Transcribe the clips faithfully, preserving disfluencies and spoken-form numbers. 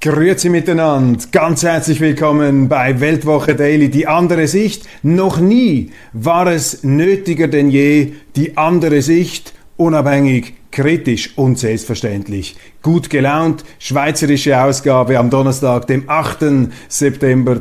Grüezi miteinander, ganz herzlich willkommen bei Weltwoche Daily, die andere Sicht. Noch nie war es nötiger denn je, die andere Sicht, unabhängig, kritisch und selbstverständlich. Gut gelaunt, schweizerische Ausgabe am Donnerstag, dem achten September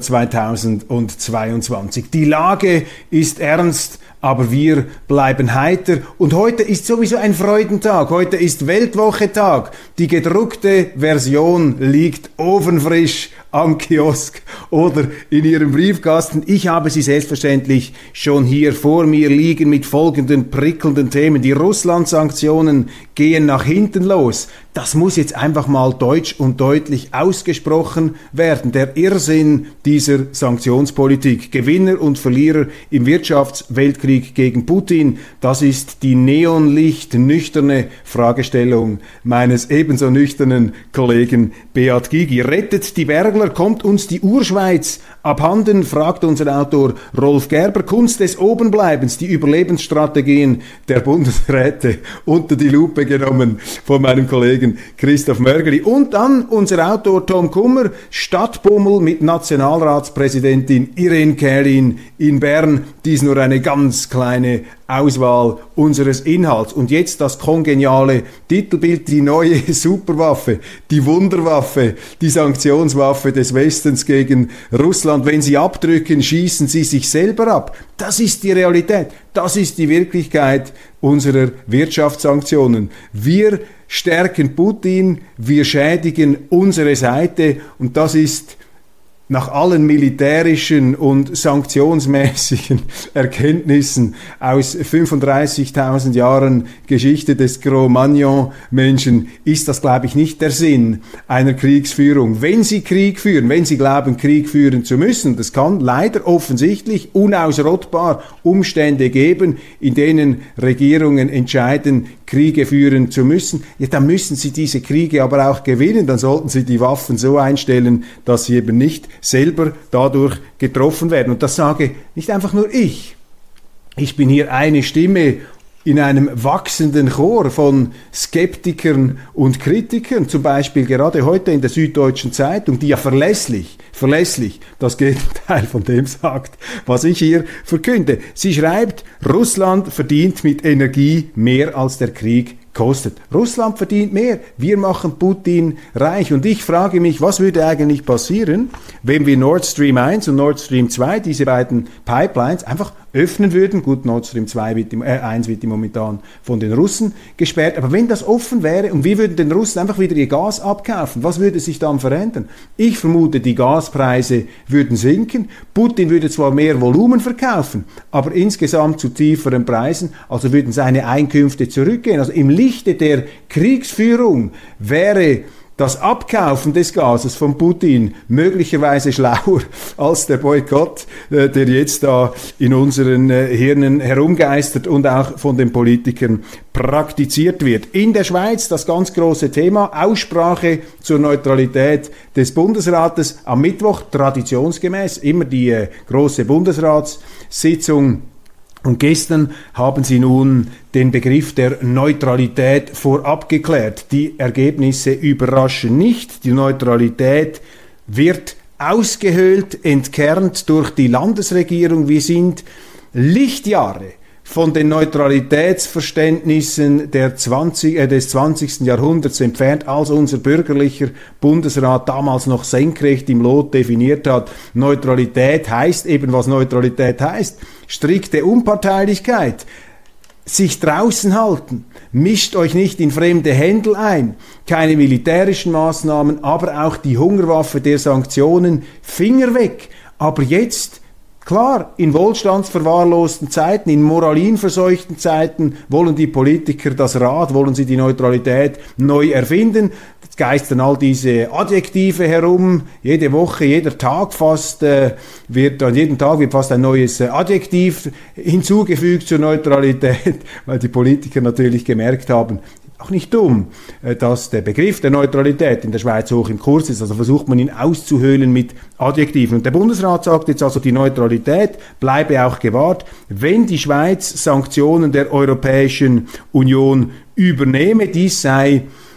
zweitausendzweiundzwanzig. Die Lage ist ernst, aber wir bleiben heiter. Und heute ist sowieso ein Freudentag. Heute ist Weltwochetag. Die gedruckte Version liegt ofenfrisch am Kiosk oder in Ihrem Briefkasten. Ich habe sie selbstverständlich schon hier vor mir liegen mit folgenden prickelnden Themen. Die Russland-Sanktionen gehen nach hinten los. Das muss jetzt einfach mal deutsch und deutlich ausgesprochen werden. Der Irrsinn dieser Sanktionspolitik. Gewinner und Verlierer im Wirtschaftsweltkrieg gegen Putin. Das ist die neonlicht-nüchterne Fragestellung meines ebenso nüchternen Kollegen Beat Gygi. Rettet die Bergler, kommt uns die Urschweiz abhanden, fragt unser Autor Rolf Gerber. Kunst des Obenbleibens, die Überlebensstrategien der Bundesräte unter die Lupe genommen von meinem Kollegen Christoph Mörgeli. Und dann unser Autor Tom Kummer, Stadtbummel mit Nationalratspräsidentin Irene Kählin in Bern. Dies nur eine ganz kleine Auswahl unseres Inhalts. Und jetzt das kongeniale Titelbild, die neue Superwaffe, die Wunderwaffe, die Sanktionswaffe des Westens gegen Russland. Wenn sie abdrücken, schießen sie sich selber ab. Das ist die Realität, das ist die Wirklichkeit unserer Wirtschaftssanktionen. Wir stärken Putin, wir schädigen unsere Seite und das ist nach allen militärischen und sanktionsmäßigen Erkenntnissen aus fünfunddreißigtausend Jahren Geschichte des Cro-Magnon-Menschen ist das, glaube ich, nicht der Sinn einer Kriegsführung. Wenn Sie Krieg führen, wenn Sie glauben, Krieg führen zu müssen, das kann leider offensichtlich unausrottbar Umstände geben, in denen Regierungen entscheiden, Kriege führen zu müssen, ja, dann müssen sie diese Kriege aber auch gewinnen, dann sollten sie die Waffen so einstellen, dass sie eben nicht selber dadurch getroffen werden. Und das sage nicht einfach nur ich. Ich bin hier eine Stimme in einem wachsenden Chor von Skeptikern und Kritikern, zum Beispiel gerade heute in der Süddeutschen Zeitung, die ja verlässlich, verlässlich das Gegenteil von dem sagt, was ich hier verkünde. Sie schreibt, Russland verdient mit Energie mehr als der Krieg kostet. Russland verdient mehr. Wir machen Putin reich. Und ich frage mich, was würde eigentlich passieren, wenn wir Nord Stream eins und Nord Stream zwei, diese beiden Pipelines, einfach öffnen würden. Gut, Nord Stream zwei wird, äh, eins wird momentan von den Russen gesperrt. Aber wenn das offen wäre und wir würden den Russen einfach wieder ihr Gas abkaufen, was würde sich dann verändern? Ich vermute, die Gaspreise würden sinken. Putin würde zwar mehr Volumen verkaufen, aber insgesamt zu tieferen Preisen. Also würden seine Einkünfte zurückgehen. Also im Lichte der Kriegsführung wäre das Abkaufen des Gases von Putin möglicherweise schlauer als der Boykott, äh, der jetzt da in unseren äh, Hirnen herumgeistert und auch von den Politikern praktiziert wird. In der Schweiz das ganz große Thema, Aussprache zur Neutralität des Bundesrates am Mittwoch, traditionsgemäß, immer die äh, große Bundesratssitzung. Und gestern haben sie nun den Begriff der Neutralität vorab geklärt. Die Ergebnisse überraschen nicht. Die Neutralität wird ausgehöhlt, entkernt durch die Landesregierung. Wir sind Lichtjahre von den Neutralitätsverständnissen der zwanzig, äh, des zwanzigsten Jahrhunderts entfernt, als unser bürgerlicher Bundesrat damals noch senkrecht im Lot definiert hat. Neutralität heißt eben, was Neutralität heißt. Strikte Unparteilichkeit. Sich draußen halten. Mischt euch nicht in fremde Händel ein. Keine militärischen Maßnahmen, aber auch die Hungerwaffe der Sanktionen. Finger weg. Aber jetzt, klar, in wohlstandsverwahrlosten Zeiten, in moralinverseuchten Zeiten wollen die Politiker das Rad, wollen sie die Neutralität neu erfinden. Jetzt geistern all diese Adjektive herum. Jede Woche, jeder Tag fast äh, wird, an jedem Tag wird fast ein neues äh, Adjektiv hinzugefügt zur Neutralität, weil die Politiker natürlich gemerkt haben, auch nicht dumm, dass der Begriff der Neutralität in der Schweiz hoch im Kurs ist. Also versucht man ihn auszuhöhlen mit Adjektiven. Und der Bundesrat sagt jetzt also, die Neutralität bleibe auch gewahrt, wenn die Schweiz Sanktionen der Europäischen Union übernehme. Dies sei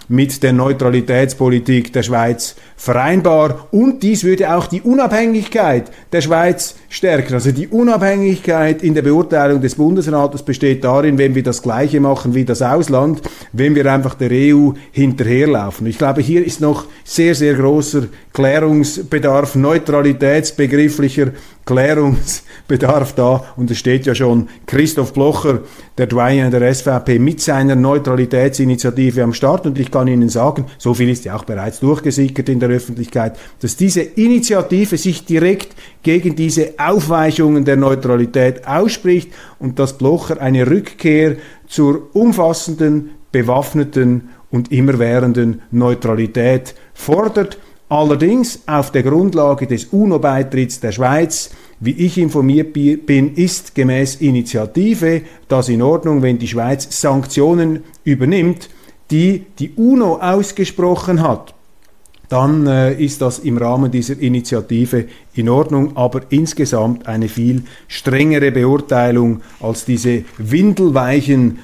mit der Neutralitätspolitik der Schweiz vereinbar. Und dies würde auch die Unabhängigkeit der Schweiz stärken. Also die Unabhängigkeit in der Beurteilung des Bundesrates besteht darin, wenn wir das Gleiche machen wie das Ausland, wenn wir einfach der E U hinterherlaufen. Ich glaube, hier ist noch sehr, sehr großer Klärungsbedarf, neutralitätsbegrifflicher Klärungsbedarf da. Und es steht ja schon Christoph Blocher, der Doyen der S V P, mit seiner Neutralitätsinitiative am Start. Und ich kann Ihnen sagen, so viel ist ja auch bereits durchgesickert in der Öffentlichkeit, dass diese Initiative sich direkt gegen diese Aufweichungen der Neutralität ausspricht und dass Blocher eine Rückkehr zur umfassenden, bewaffneten und immerwährenden Neutralität fordert. Allerdings auf der Grundlage des UNO-Beitritts der Schweiz, wie ich informiert bin, ist gemäß Initiative das in Ordnung, wenn die Schweiz Sanktionen übernimmt, die die UNO ausgesprochen hat. Dann äh, ist das im Rahmen dieser Initiative in Ordnung, aber insgesamt eine viel strengere Beurteilung als diese windelweichen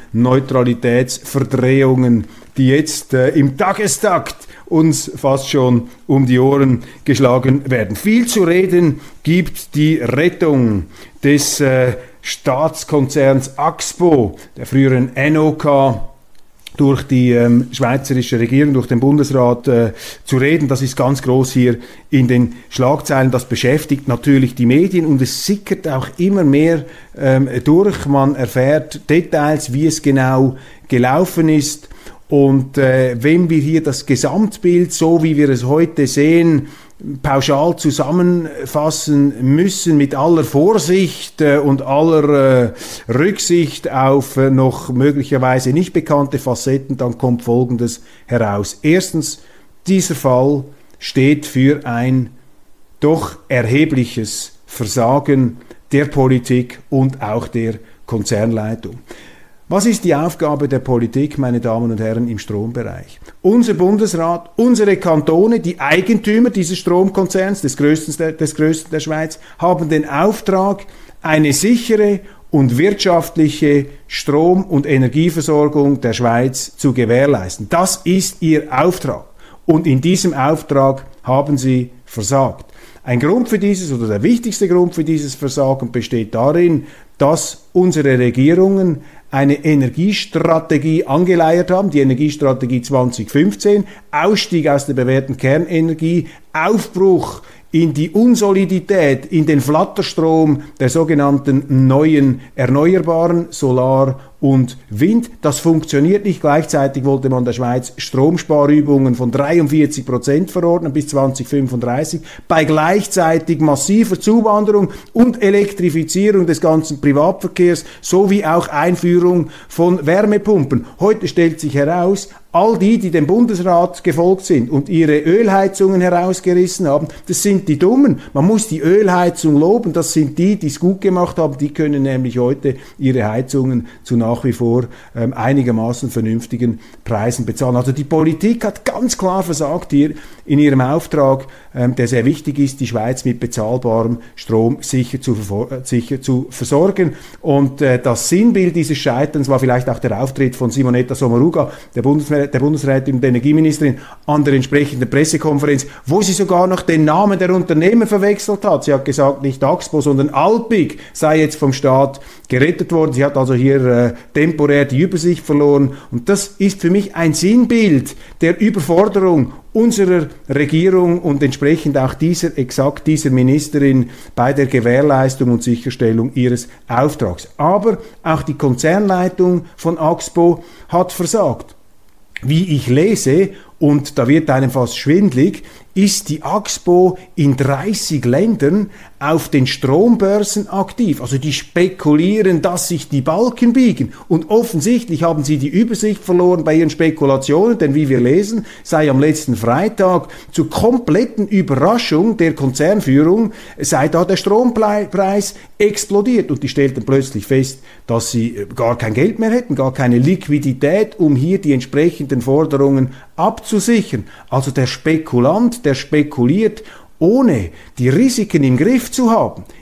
Neutralitätsverdrehungen, die jetzt äh, im Tagestakt uns fast schon um die Ohren geschlagen werden. Viel zu reden gibt die Rettung des äh, Staatskonzerns Axpo, der früheren N O K, durch die ähm, schweizerische Regierung, durch den Bundesrat äh, zu reden. Das ist ganz groß hier in den Schlagzeilen. Das beschäftigt natürlich die Medien und es sickert auch immer mehr ähm, durch. Man erfährt Details, wie es genau gelaufen ist. Und äh, wenn wir hier das Gesamtbild, so wie wir es heute sehen, pauschal zusammenfassen müssen, mit aller Vorsicht äh, und aller äh, Rücksicht auf äh, noch möglicherweise nicht bekannte Facetten, dann kommt Folgendes heraus. Erstens, dieser Fall steht für ein doch erhebliches Versagen der Politik und auch der Konzernleitung. Was ist die Aufgabe der Politik, meine Damen und Herren, im Strombereich? Unser Bundesrat, unsere Kantone, die Eigentümer dieses Stromkonzerns, des größten, des größten der Schweiz, haben den Auftrag, eine sichere und wirtschaftliche Strom- und Energieversorgung der Schweiz zu gewährleisten. Das ist ihr Auftrag. Und in diesem Auftrag haben sie versagt. Ein Grund für dieses, oder der wichtigste Grund für dieses Versagen besteht darin, dass unsere Regierungen eine Energiestrategie angeleiert haben, die Energiestrategie zwanzig fünfzehn, Ausstieg aus der bewährten Kernenergie, Aufbruch in die Unsolidität, in den Flatterstrom der sogenannten neuen Erneuerbaren, Solar und Wind. Das funktioniert nicht. Gleichzeitig wollte man der Schweiz Stromsparübungen von dreiundvierzig Prozent verordnen bis zwanzig fünfunddreißig, bei gleichzeitig massiver Zuwanderung und Elektrifizierung des ganzen Privatverkehrs sowie auch Einführung von Wärmepumpen. Heute stellt sich heraus, all die, die dem Bundesrat gefolgt sind und ihre Ölheizungen herausgerissen haben, das sind die Dummen. Man muss die Ölheizung loben, das sind die, die es gut gemacht haben, die können nämlich heute ihre Heizungen zu nach wie vor ähm, einigermaßen vernünftigen Preisen bezahlen. Also die Politik hat ganz klar versagt hier in ihrem Auftrag, ähm, der sehr wichtig ist, die Schweiz mit bezahlbarem Strom sicher zu, äh, sicher zu versorgen. Und äh, das Sinnbild dieses Scheiterns war vielleicht auch der Auftritt von Simonetta Sommaruga, der Bundeswehr der Bundesrätin und der Energieministerin, an der entsprechenden Pressekonferenz, wo sie sogar noch den Namen der Unternehmen verwechselt hat. Sie hat gesagt, nicht Axpo, sondern Alpiq sei jetzt vom Staat gerettet worden. Sie hat also hier äh, temporär die Übersicht verloren. Und das ist für mich ein Sinnbild der Überforderung unserer Regierung und entsprechend auch dieser, exakt dieser Ministerin bei der Gewährleistung und Sicherstellung ihres Auftrags. Aber auch die Konzernleitung von Axpo hat versagt. Wie ich lese, und da wird einem fast schwindlig, ist die Axpo in dreißig Ländern auf den Strombörsen aktiv. Also die spekulieren, dass sich die Balken biegen. Und offensichtlich haben sie die Übersicht verloren bei ihren Spekulationen, denn wie wir lesen, sei am letzten Freitag zur kompletten Überraschung der Konzernführung, sei da der Strompreis explodiert. Und die stellten plötzlich fest, dass sie gar kein Geld mehr hätten, gar keine Liquidität, um hier die entsprechenden Forderungen abzusichern. Also der Spekulant, der spekuliert, ohne die Risiken im Griff zu haben,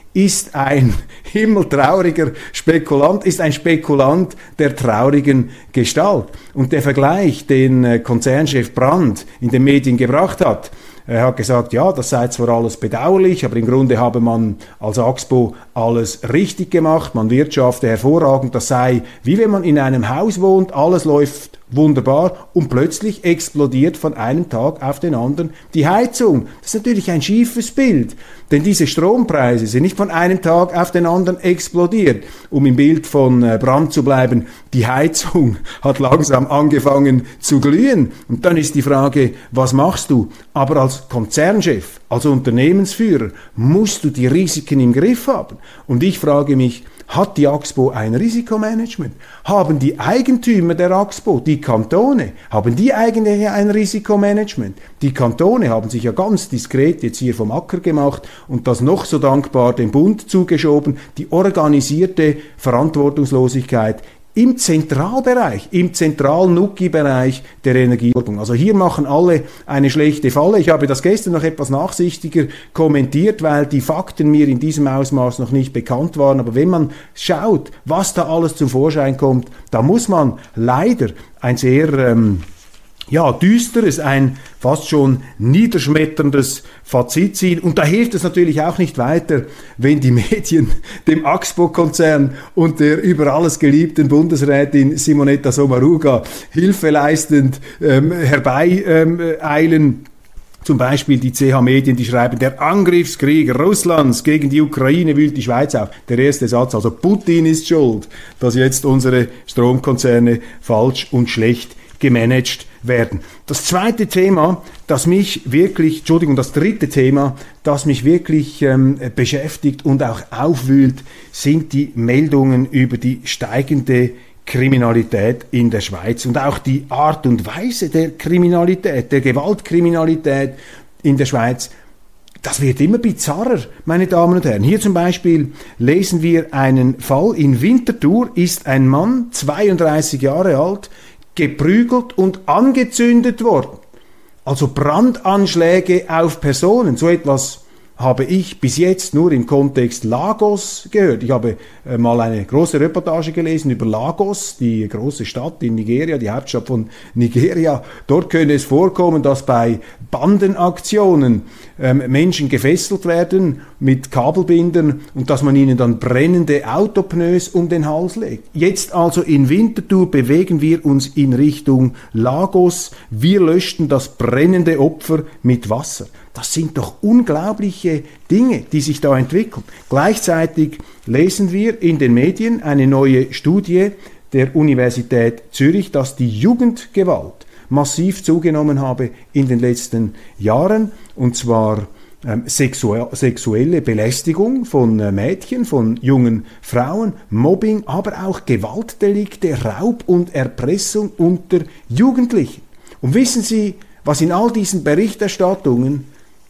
ist ein himmeltrauriger Spekulant, ist ein Spekulant der traurigen Gestalt. Und der Vergleich, den Konzernchef Brandt in den Medien gebracht hat, er hat gesagt, ja, das sei zwar alles bedauerlich, aber im Grunde habe man als Axpo alles richtig gemacht, man wirtschafte hervorragend, das sei wie wenn man in einem Haus wohnt, alles läuft wunderbar und plötzlich explodiert von einem Tag auf den anderen die Heizung. Das ist natürlich ein schiefes Bild, denn diese Strompreise sind nicht von einem Tag auf den anderen explodiert. Um im Bild von Brandt zu bleiben, die Heizung hat langsam angefangen zu glühen. Und dann ist die Frage, was machst du? Aber als Konzernchef, als Unternehmensführer musst du die Risiken im Griff haben. Und ich frage mich, hat die Axpo ein Risikomanagement? Haben die Eigentümer der Axpo, die Kantone, haben die eigentlich ein Risikomanagement? Die Kantone haben sich ja ganz diskret jetzt hier vom Acker gemacht und das noch so dankbar dem Bund zugeschoben, die organisierte Verantwortungslosigkeit im Zentralbereich, im Zentral-Nucki-Bereich der Energieversorgung. Also hier machen alle eine schlechte Falle. Ich habe das gestern noch etwas nachsichtiger kommentiert, weil die Fakten mir in diesem Ausmaß noch nicht bekannt waren. Aber wenn man schaut, was da alles zum Vorschein kommt, da muss man leider ein sehr ähm, ja, düsteres, ein fast schon niederschmetterndes Fazit ziehen. Und da hilft es natürlich auch nicht weiter, wenn die Medien dem Axpo-Konzern und der über alles geliebten Bundesrätin Simonetta Sommaruga Hilfe leistend ähm, herbeieilen. Ähm, Zum Beispiel die C H-Medien, die schreiben, der Angriffskrieg Russlands gegen die Ukraine wühlt die Schweiz auf. Der erste Satz, also Putin ist schuld, dass jetzt unsere Stromkonzerne falsch und schlecht gemanagt werden. Das zweite Thema, das mich wirklich, Entschuldigung, das dritte Thema, das mich wirklich ähm, beschäftigt und auch aufwühlt, sind die Meldungen über die steigende Kriminalität in der Schweiz und auch die Art und Weise der Kriminalität, der Gewaltkriminalität in der Schweiz. Das wird immer bizarrer, meine Damen und Herren. Hier zum Beispiel lesen wir einen Fall. In Winterthur ist ein Mann, zweiunddreißig Jahre alt, geprügelt und angezündet worden. Also Brandanschläge auf Personen. So etwas habe ich bis jetzt nur im Kontext Lagos gehört. Ich habe äh, mal eine große Reportage gelesen über Lagos, die große Stadt in Nigeria, die Hauptstadt von Nigeria. Dort könne es vorkommen, dass bei Bandenaktionen ähm, Menschen gefesselt werden mit Kabelbindern und dass man ihnen dann brennende Autopneus um den Hals legt. Jetzt also in Winterthur bewegen wir uns in Richtung Lagos. Wir löschten das brennende Opfer mit Wasser. Das sind doch unglaubliche Dinge, die sich da entwickeln. Gleichzeitig lesen wir in den Medien eine neue Studie der Universität Zürich, dass die Jugendgewalt massiv zugenommen habe in den letzten Jahren, und zwar ähm, sexu- sexuelle Belästigung von äh, Mädchen, von jungen Frauen, Mobbing, aber auch Gewaltdelikte, Raub und Erpressung unter Jugendlichen. Und wissen Sie, was in all diesen Berichterstattungen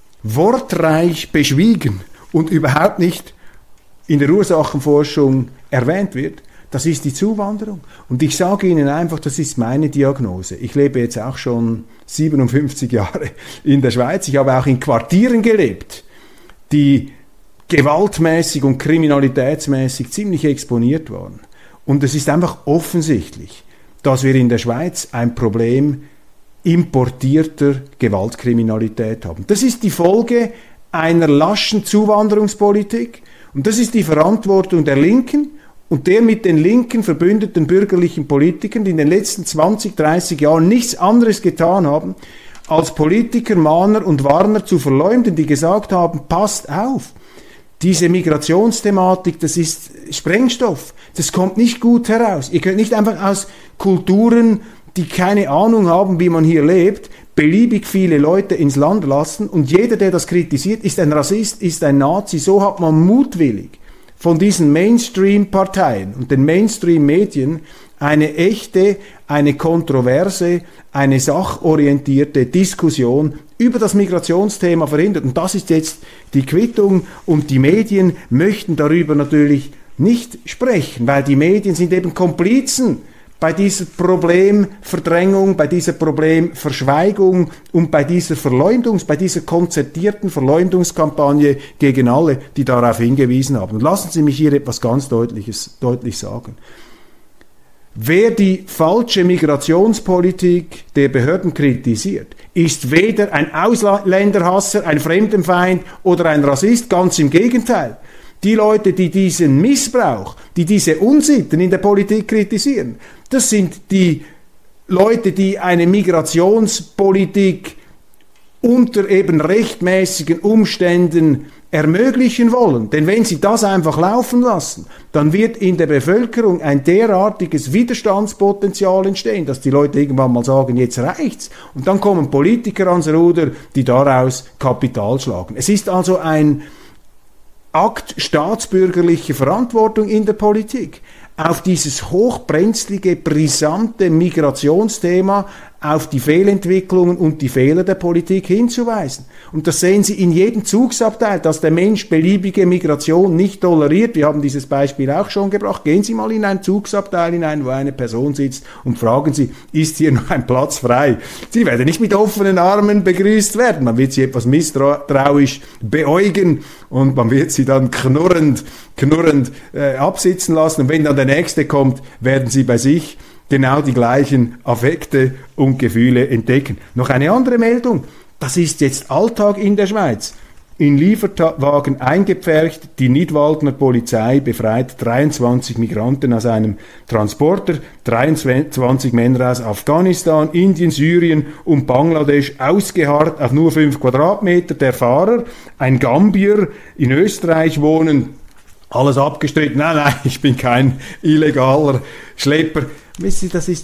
wortreich beschwiegen und überhaupt nicht in der Ursachenforschung erwähnt wird? Das ist die Zuwanderung. Und ich sage Ihnen einfach, das ist meine Diagnose. Ich lebe jetzt auch schon siebenundfünfzig Jahre in der Schweiz. Ich habe auch in Quartieren gelebt, die gewaltmäßig und kriminalitätsmäßig ziemlich exponiert waren. Und es ist einfach offensichtlich, dass wir in der Schweiz ein Problem importierter Gewaltkriminalität haben. Das ist die Folge einer laschen Zuwanderungspolitik und das ist die Verantwortung der Linken und der mit den Linken verbündeten bürgerlichen Politikern, die in den letzten zwanzig, dreißig Jahren nichts anderes getan haben, als Politiker, Mahner und Warner zu verleumden, die gesagt haben, passt auf, diese Migrationsthematik, das ist Sprengstoff, das kommt nicht gut heraus. Ihr könnt nicht einfach aus Kulturen, die keine Ahnung haben, wie man hier lebt, beliebig viele Leute ins Land lassen und jeder, der das kritisiert, ist ein Rassist, ist ein Nazi. So hat man mutwillig von diesen Mainstream-Parteien und den Mainstream-Medien eine echte, eine kontroverse, eine sachorientierte Diskussion über das Migrationsthema verhindert. Und das ist jetzt die Quittung und die Medien möchten darüber natürlich nicht sprechen, weil die Medien sind eben Komplizen bei dieser Problemverdrängung, bei dieser Problemverschweigung und bei dieser Verleumdungs-, bei dieser konzertierten Verleumdungskampagne gegen alle, die darauf hingewiesen haben. Und lassen Sie mich hier etwas ganz Deutliches, deutlich sagen. Wer die falsche Migrationspolitik der Behörden kritisiert, ist weder ein Ausländerhasser, ein Fremdenfeind oder ein Rassist, ganz im Gegenteil. Die Leute, die diesen Missbrauch, die diese Unsitten in der Politik kritisieren, das sind die Leute, die eine Migrationspolitik unter eben rechtmäßigen Umständen ermöglichen wollen. Denn wenn sie das einfach laufen lassen, dann wird in der Bevölkerung ein derartiges Widerstandspotenzial entstehen, dass die Leute irgendwann mal sagen, jetzt reicht's. Und dann kommen Politiker ans Ruder, die daraus Kapital schlagen. Es ist also ein Akt staatsbürgerlicher Verantwortung in der Politik, auf dieses hochbrenzlige, brisante Migrationsthema, auf die Fehlentwicklungen und die Fehler der Politik hinzuweisen. Und das sehen Sie in jedem Zugsabteil, dass der Mensch beliebige Migration nicht toleriert. Wir haben dieses Beispiel auch schon gebracht. Gehen Sie mal in ein Zugsabteil hinein, wo eine Person sitzt und fragen Sie, ist hier noch ein Platz frei? Sie werden nicht mit offenen Armen begrüßt werden. Man wird sie etwas misstrauisch beäugen und man wird sie dann knurrend, knurrend äh, absitzen lassen. Und wenn dann der Nächste kommt, werden Sie bei sich genau die gleichen Affekte und Gefühle entdecken. Noch eine andere Meldung. Das ist jetzt Alltag in der Schweiz. In Lieferwagen eingepfercht, die Nidwaldner Polizei befreit dreiundzwanzig Migranten aus einem Transporter, dreiundzwanzig Männer aus Afghanistan, Indien, Syrien und Bangladesch, ausgeharrt auf nur fünf Quadratmeter. Der Fahrer, ein Gambier, in Österreich wohnen, alles abgestritten. Nein, nein, ich bin kein illegaler Schlepper. Wissen Sie, das ist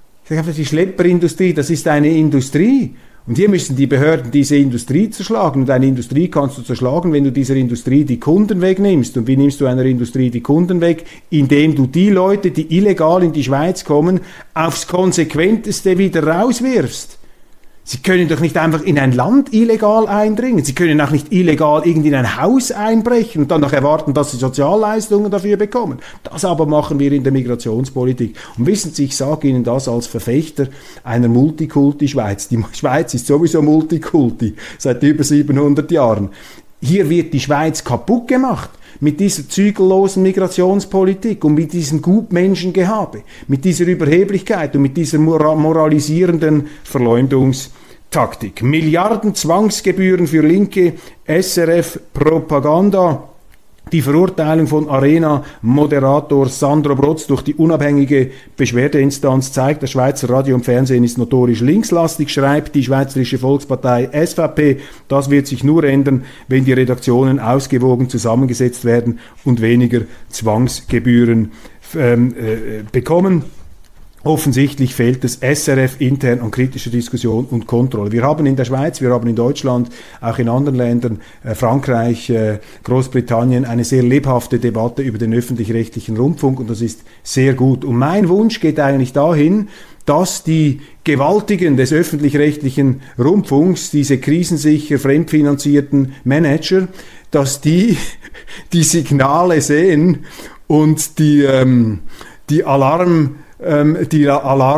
die Schlepperindustrie, das ist eine Industrie. Und hier müssen die Behörden diese Industrie zerschlagen. Und eine Industrie kannst du zerschlagen, wenn du dieser Industrie die Kunden wegnimmst. Und wie nimmst du einer Industrie die Kunden weg? Indem du die Leute, die illegal in die Schweiz kommen, aufs Konsequenteste wieder rauswirfst. Sie können doch nicht einfach in ein Land illegal eindringen. Sie können auch nicht illegal irgendwie in ein Haus einbrechen und dann noch erwarten, dass Sie Sozialleistungen dafür bekommen. Das aber machen wir in der Migrationspolitik. Und wissen Sie, ich sage Ihnen das als Verfechter einer Multikulti-Schweiz. Die Schweiz ist sowieso Multikulti seit über siebenhundert Jahren. Hier wird die Schweiz kaputt gemacht. Mit dieser zügellosen Migrationspolitik und mit diesem Gutmenschengehabe, mit dieser Überheblichkeit und mit dieser moralisierenden Verleumdungstaktik. Milliarden Zwangsgebühren für linke S R F-Propaganda. Die Verurteilung von Arena-Moderator Sandro Brotz durch die unabhängige Beschwerdeinstanz zeigt, das Schweizer Radio und Fernsehen ist notorisch linkslastig, schreibt die Schweizerische Volkspartei S V P. Das wird sich nur ändern, wenn die Redaktionen ausgewogen zusammengesetzt werden und weniger Zwangsgebühren ähm, äh, bekommen. Offensichtlich fehlt es S R F intern an kritischer Diskussion und Kontrolle. Wir haben in der Schweiz, wir haben in Deutschland, auch in anderen Ländern, äh, Frankreich, äh, Großbritannien, eine sehr lebhafte Debatte über den öffentlich-rechtlichen Rundfunk und das ist sehr gut. Und mein Wunsch geht eigentlich dahin, dass die Gewaltigen des öffentlich-rechtlichen Rundfunks, diese krisensicher fremdfinanzierten Manager, dass die die Signale sehen und die, ähm, die Alarm die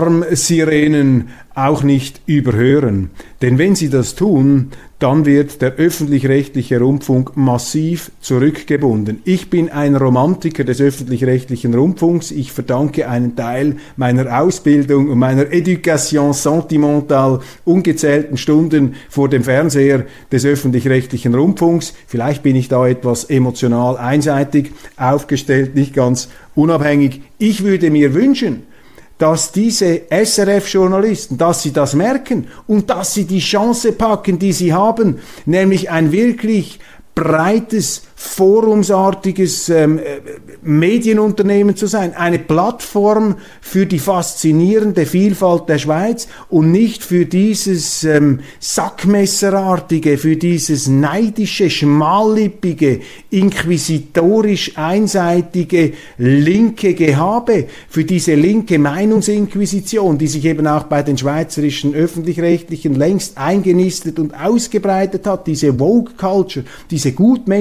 Alarmsirenen auch nicht überhören. Denn wenn sie das tun, dann wird der öffentlich-rechtliche Rundfunk massiv zurückgebunden. Ich bin ein Romantiker des öffentlich-rechtlichen Rundfunks. Ich verdanke einen Teil meiner Ausbildung und meiner Education sentimentale ungezählten Stunden vor dem Fernseher des öffentlich-rechtlichen Rundfunks. Vielleicht bin ich da etwas emotional einseitig aufgestellt, nicht ganz unabhängig. Ich würde mir wünschen, dass diese S R F-Journalisten, dass sie das merken und dass sie die Chance packen, die sie haben, nämlich ein wirklich breites, forumsartiges ähm, Medienunternehmen zu sein, eine Plattform für die faszinierende Vielfalt der Schweiz und nicht für dieses ähm, Sackmesserartige, für dieses neidische, schmallippige, inquisitorisch einseitige linke Gehabe, für diese linke Meinungsinquisition, die sich eben auch bei den schweizerischen Öffentlich-Rechtlichen längst eingenistet und ausgebreitet hat, diese Woke-Culture, diese Gutmenschenkultur,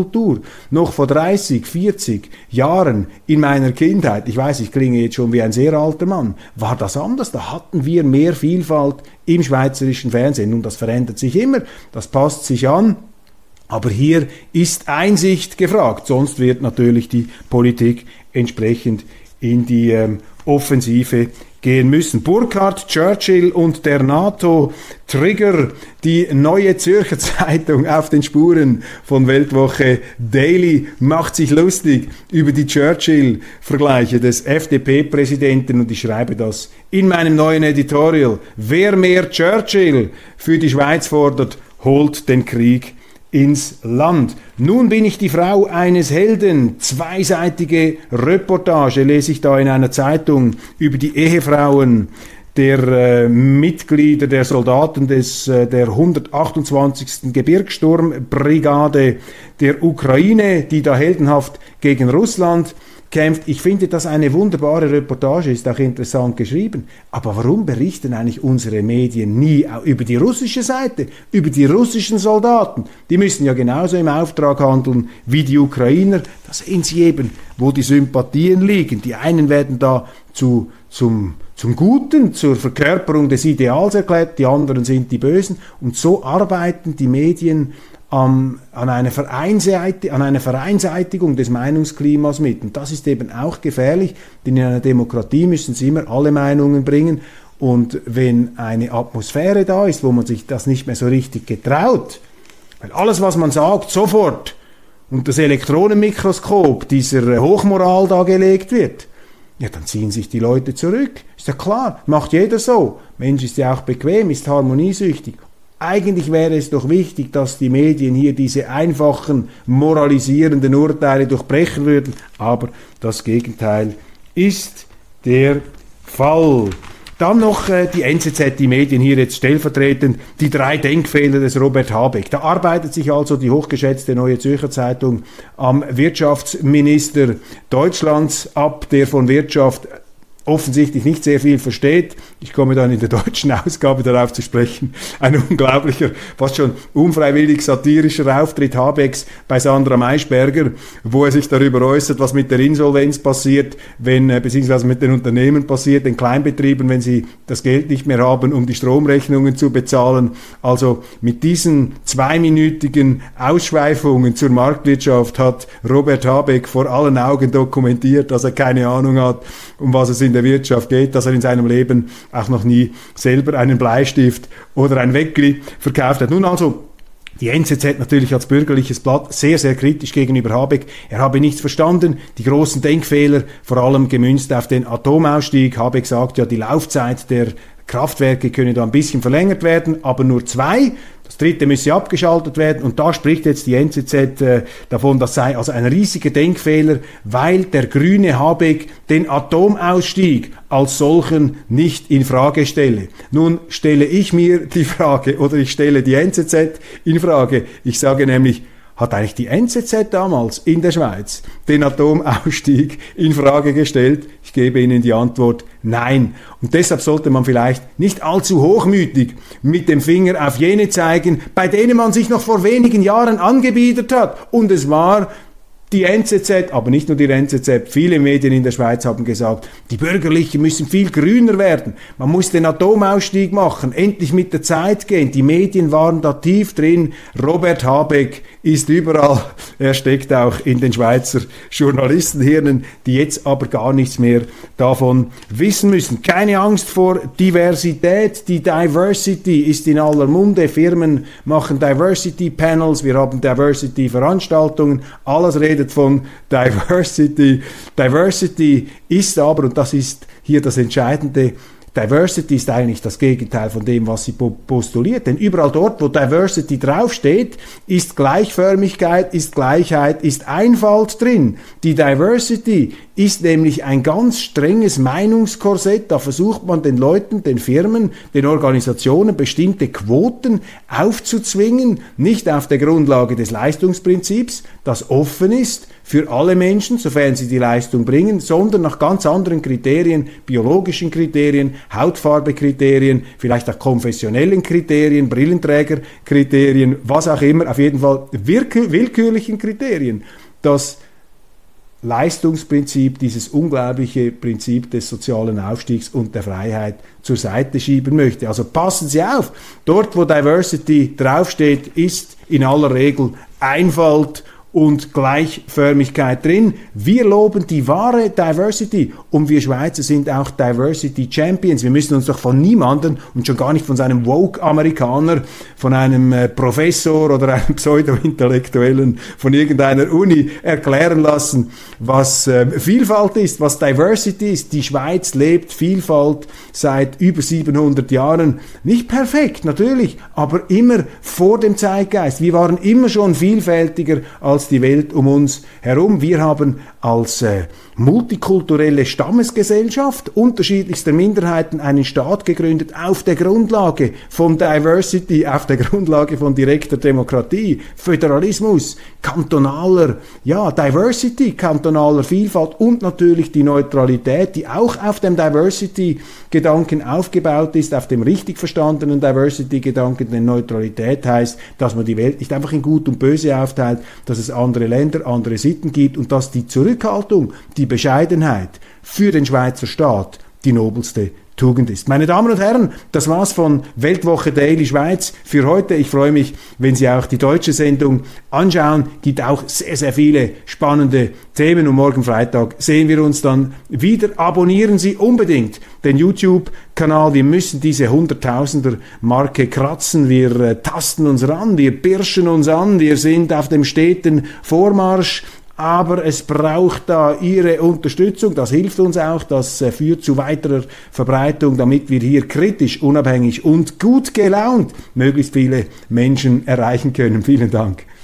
Fehlerkultur. Noch vor dreißig, vierzig Jahren in meiner Kindheit, ich weiß, ich klinge jetzt schon wie ein sehr alter Mann, war das anders. Da hatten wir mehr Vielfalt im schweizerischen Fernsehen. Nun, das verändert sich immer, das passt sich an. Aber hier ist Einsicht gefragt, sonst wird natürlich die Politik entsprechend in die ähm, Offensive gehen müssen. Burkhardt, Churchill und der NATO-Trigger, die Neue Zürcher Zeitung auf den Spuren von Weltwoche Daily macht sich lustig über die Churchill-Vergleiche des F D P-Präsidenten und ich schreibe das in meinem neuen Editorial. Wer mehr Churchill für die Schweiz fordert, holt den Krieg ins Land. Nun bin ich die Frau eines Helden. Zweiseitige Reportage lese ich da in einer Zeitung über die Ehefrauen der äh, Mitglieder, der Soldaten des, äh, der hundertachtundzwanzigsten Gebirgssturmbrigade der Ukraine, die da heldenhaft gegen Russland kämpft. Ich finde das eine wunderbare Reportage, ist auch interessant geschrieben. Aber warum berichten eigentlich unsere Medien nie über die russische Seite, über die russischen Soldaten? Die müssen ja genauso im Auftrag handeln wie die Ukrainer. Da sehen Sie eben, wo die Sympathien liegen. Die einen werden da zu, zum, zum Guten, zur Verkörperung des Ideals erklärt, die anderen sind die Bösen. Und so arbeiten die Medien An, an, eine an einer Vereinseitigung des Meinungsklimas mit. Und das ist eben auch gefährlich, denn in einer Demokratie müssen sie immer alle Meinungen bringen. Und wenn eine Atmosphäre da ist, wo man sich das nicht mehr so richtig getraut, weil alles, was man sagt, sofort unter das Elektronenmikroskop dieser Hochmoral da gelegt wird, ja, dann ziehen sich die Leute zurück. Ist ja klar, macht jeder so. Mensch ist ja auch bequem, ist harmoniesüchtig. Eigentlich wäre es doch wichtig, dass die Medien hier diese einfachen, moralisierenden Urteile durchbrechen würden, aber das Gegenteil ist der Fall. Dann noch äh, die N Z Z, die Medien hier jetzt stellvertretend, die drei Denkfehler des Robert Habeck. Da arbeitet sich also die hochgeschätzte Neue Zürcher Zeitung am Wirtschaftsminister Deutschlands ab, der von Wirtschaft offensichtlich nicht sehr viel versteht. Ich komme dann in der deutschen Ausgabe darauf zu sprechen. Ein unglaublicher, fast schon unfreiwillig satirischer Auftritt Habecks bei Sandra Maischberger, wo er sich darüber äußert, was mit der Insolvenz passiert, wenn, beziehungsweise mit den Unternehmen passiert, den Kleinbetrieben, wenn sie das Geld nicht mehr haben, um die Stromrechnungen zu bezahlen. Also mit diesen zweiminütigen Ausschweifungen zur Marktwirtschaft hat Robert Habeck vor allen Augen dokumentiert, dass er keine Ahnung hat, um was es in der Wirtschaft geht, dass er in seinem Leben auch noch nie selber einen Bleistift oder ein Weckli verkauft hat. Nun also, die N Z Z natürlich als bürgerliches Blatt sehr, sehr kritisch gegenüber Habeck. Er habe nichts verstanden, die großen Denkfehler, vor allem gemünzt auf den Atomausstieg. Habeck sagt ja, die Laufzeit der Kraftwerke könne da ein bisschen verlängert werden, aber nur zwei. Das dritte müsse abgeschaltet werden und da spricht jetzt die N Z Z äh, davon, das sei also ein riesiger Denkfehler, weil der grüne Habeck den Atomausstieg als solchen nicht in Frage stelle. Nun stelle ich mir die Frage, oder ich stelle die N Z Z in Frage. Ich sage nämlich, hat eigentlich die N Z Z damals in der Schweiz den Atomausstieg in Frage gestellt? Ich gebe Ihnen die Antwort, nein. Und deshalb sollte man vielleicht nicht allzu hochmütig mit dem Finger auf jene zeigen, bei denen man sich noch vor wenigen Jahren angebietet hat. Und es war die N Z Z, aber nicht nur die N Z Z, viele Medien in der Schweiz haben gesagt, die Bürgerlichen müssen viel grüner werden. Man muss den Atomausstieg machen, endlich mit der Zeit gehen. Die Medien waren da tief drin. Robert Habeck ist überall. Er steckt auch in den Schweizer Journalistenhirnen, die jetzt aber gar nichts mehr davon wissen müssen. Keine Angst vor Diversität. Die Diversity ist in aller Munde. Firmen machen Diversity Panels. Wir haben Diversity Veranstaltungen. Alles redet von Diversity. Diversity ist aber, und das ist hier das Entscheidende, Diversity ist eigentlich das Gegenteil von dem, was sie postuliert. Denn überall dort, wo Diversity draufsteht, ist Gleichförmigkeit, ist Gleichheit, ist Einfalt drin. Die Diversity ist nämlich ein ganz strenges Meinungskorsett. Da versucht man den Leuten, den Firmen, den Organisationen bestimmte Quoten aufzuzwingen, nicht auf der Grundlage des Leistungsprinzips, das offen ist für alle Menschen, sofern sie die Leistung bringen, sondern nach ganz anderen Kriterien, biologischen Kriterien, Hautfarbekriterien, vielleicht auch konfessionellen Kriterien, Brillenträgerkriterien, was auch immer, auf jeden Fall willkürlichen Kriterien. Das Leistungsprinzip, dieses unglaubliche Prinzip des sozialen Aufstiegs und der Freiheit zur Seite schieben möchte. Also passen Sie auf, dort wo Diversity draufsteht, ist in aller Regel Einfalt und Gleichförmigkeit drin. Wir loben die wahre Diversity und wir Schweizer sind auch Diversity Champions. Wir müssen uns doch von niemandem und schon gar nicht von seinem Woke-Amerikaner, von einem äh, Professor oder einem Pseudo-Intellektuellen von irgendeiner Uni erklären lassen, was äh, Vielfalt ist, was Diversity ist. Die Schweiz lebt Vielfalt seit über siebenhundert Jahren. Nicht perfekt, natürlich, aber immer vor dem Zeitgeist. Wir waren immer schon vielfältiger als die Welt um uns herum. Wir haben als äh, multikulturelle Stammesgesellschaft unterschiedlichster Minderheiten einen Staat gegründet auf der Grundlage von Diversity, auf der Grundlage von direkter Demokratie, Föderalismus, kantonaler, ja, Diversity, kantonaler Vielfalt und natürlich die Neutralität, die auch auf dem Diversity-Gedanken aufgebaut ist, auf dem richtig verstandenen Diversity-Gedanken, denn Neutralität heißt, dass man die Welt nicht einfach in Gut und Böse aufteilt, dass es andere Länder, andere Sitten gibt und dass die Zurückhaltung, die Bescheidenheit für den Schweizer Staat die nobelste Tugend ist. Meine Damen und Herren, das war's von Weltwoche Daily Schweiz für heute. Ich freue mich, wenn Sie auch die deutsche Sendung anschauen. Gibt auch sehr, sehr viele spannende Themen und morgen Freitag sehen wir uns dann wieder. Abonnieren Sie unbedingt den YouTube-Kanal. Wir müssen diese Hunderttausender-Marke kratzen. Wir äh, tasten uns ran, wir pirschen uns an, wir sind auf dem steten Vormarsch. Aber es braucht da Ihre Unterstützung, das hilft uns auch, das äh, führt zu weiterer Verbreitung, damit wir hier kritisch, unabhängig und gut gelaunt möglichst viele Menschen erreichen können. Vielen Dank.